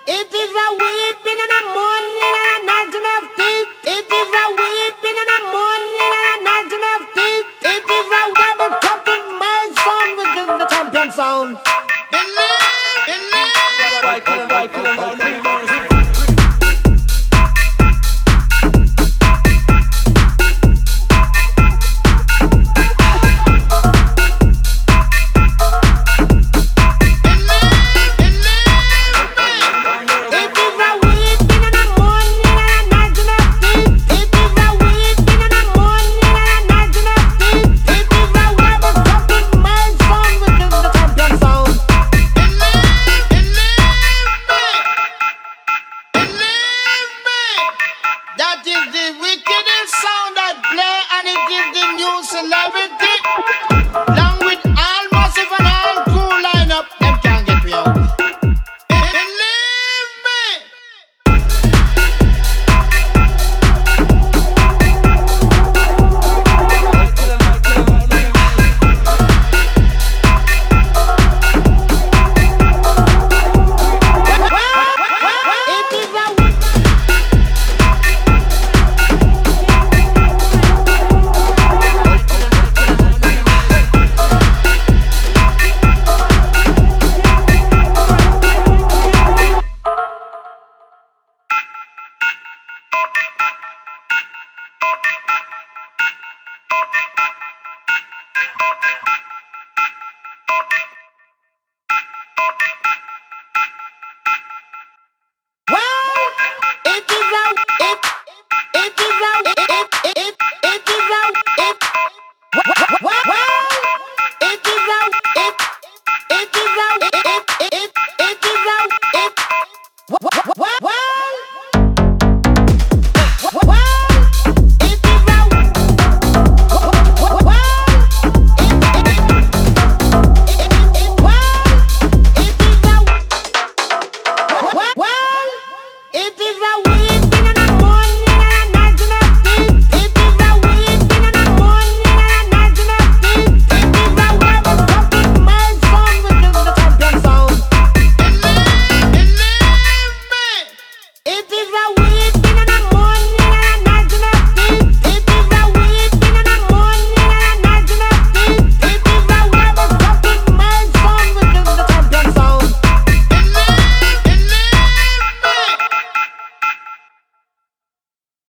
It is a weeping and a mourning and a gnashing of teeth. It is a weeping and a mourning and a gnashing of teeth. It is a double tapping my sound, which is the champion sound. Believe, believe.